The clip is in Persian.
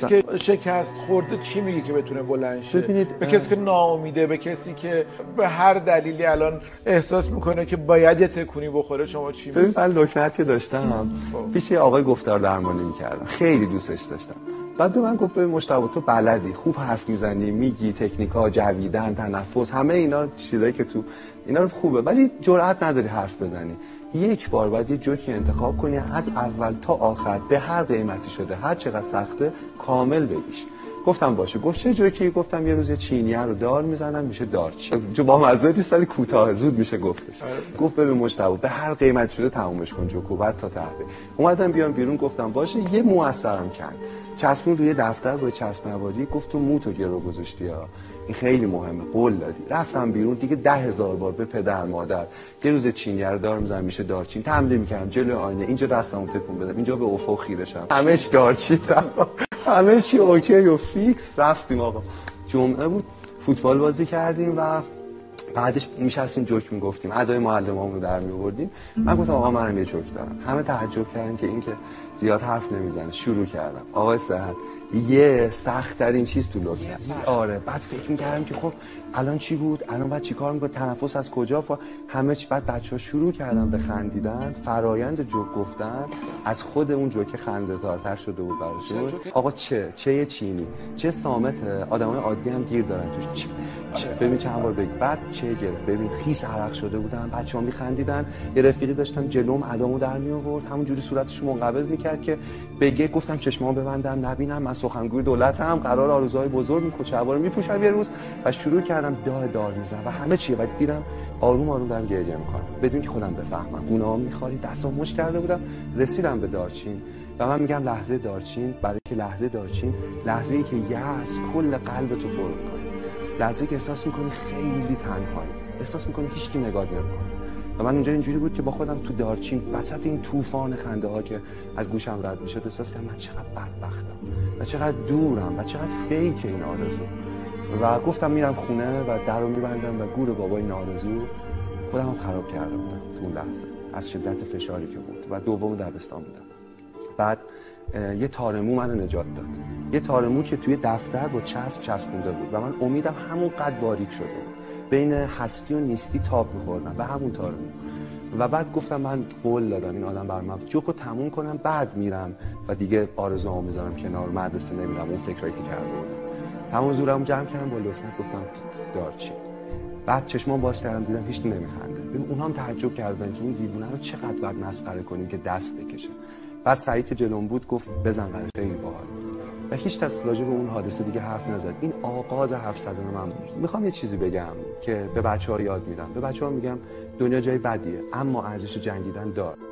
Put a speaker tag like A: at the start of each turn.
A: که شکست خورده چی میگه که بتونه بلند شه؟
B: ببینید
A: به کسی که ناامیده، به کسی که به هر دلیلی الان احساس میکنه که باید یه تکونی بخوره، شما چی میگید؟
B: من لکنتی داشتم پیش یه آقای گفتار درمانی میکردم، خیلی دوستش داشتم. بعد به من گفت ببین مجتبی تو بلدی، خوب حرف میزنی، میگی تکنیکا، جویدن، تنفس، همه اینا چیزایی که تو اینا خوبه، ولی جرئت نداری حرف بزنی. یک بار باید یه جوکی انتخاب کنی از اول تا آخر به هر قیمتی شده، هر چقدر سخته کامل بگیش. گفتم باشه. گفت چه جوکی؟ گفتم یه روز یه چینیه رو دار میزنم میشه دارچین. جو با مزه نیست ولی کوتاه زود میشه گفتش. گفت ببین مجتبی به هر قیمت شده تمومش کن جوکو، بعد تا ته. اومدم بیام بیرون، گفتم باشه. یه موثرم کرد، چسبون روی دفتر با چسب نواری، گفت تو موتو گرو گذاشتی ها، این خیلی مهمه، قول دادی. رفتم بیرون دیگه 10,000 بار به پدر مادر یه روز چینی رو دار میزنم میشه دارچین تمرین میکردم جلوی آینه، اینجا دستمو تکون بدم، اینجا به افق خیره شم، همه چی دارچین، همه چی اوکی و فیکس. رفتیم آقا، جمعه بود، فوتبال بازی کردیم و بعدش میشستیم جوک میگفتیم، ادای معلمامون رو در میآوردیم. من گفتم آقا منم یه جوک دارم. همه تعجب کردن که این که زیاد حرف نمیزنه. شروع کردم آقای صحت یه سخت ترین چیز تو لکنت. آره. بعد فکر می‌کردم که خب الان چی بود، الان بعد چیکار می‌کنم، تنفس از کجا، همه چی. بعد بچه‌ها شروع کردن به خندیدن، فرایند جوک گفتن از خود اون جوک خنده‌دارتر شده بود براشون. آقا چه چینی، چه صامته، آدمای عادی هم گیر دارن توش. چه ببین چند بار بگی، بعد چه گرفت، ببین خیس عرق شده بودن، بچه‌ها می‌خندیدن. یه رفیقی داشتم جلوم ادامو در می‌آورد، همونجوری صورتش منقبض می‌کرد که بگه. گفتم چشمامو ببندم نبینم، من سخنگوی دولتم، قرار آرزوهای بزرگ می‌کوچه‌وار می‌پوشم یه روز. و شروع کردم دار می‌زنم و همه چیه بعد دیدم آروم دارم گریه می‌کنم بدون که خودم بفهمم. گونه‌ام می‌خارید، دستام مشت کرده بودم. رسیدم به دارچین و من میگم لحظه دارچین، برای که لحظه دارچین لحظه‌ای که یأس کل قلبتو پر می‌کنه، لحظه‌ای که احساس می‌کنی خیلی تنهایی، احساس می‌کنی هیچکی نگات نمی‌کنه. و من اونجا اینجوری بود که با خودم تو دارچین وسط این طوفان خنده‌ها که از گوشم رد می‌شد احساس کردم من چقدر بدبختم و چقدر دورم و چقدر فیک این آرزو. و گفتم میرم خونه و درو میبندم و گور بابای نارزو خودم هم خراب کرده بودم تو اون لحظه از شدت فشاری که بود و دوم دبستان بودم. بعد یه تارمو منو نجات داد، یه تارمو که توی دفتر با چسبونده بود و من امیدم همون قد باریک شده بود، بین هستی و نیستی تاب می‌خوردم به همون تارمو. و بعد گفتم من قول دادم این آدم برام جوکو تموم کنم بعد میرم و دیگه آرزوامو میذارم کنار، مدرسه نمیرم، اون فکرایی که کرده بودم. همون زورمو جمع کردم با لکنت گفتم دارچین. بعد چشمام باز کردم دیدم هیچ نمیخنده. ببین اونها هم تعجب کردن که این دیوونه رو چقدر باید مسخره کنیم که دست بکشه. بعد سعید که جلوم بود گفت بزن قرار، خیلی باحال بود. و هیچ کس راجع به اون حادثه دیگه حرف نزد. این آغاز 700 من بود. میخوام یه چیزی بگم که به بچه‌ها یاد میدم. به بچه‌ها میگم دنیا جای بدیه اما ارزش جنگیدن داره.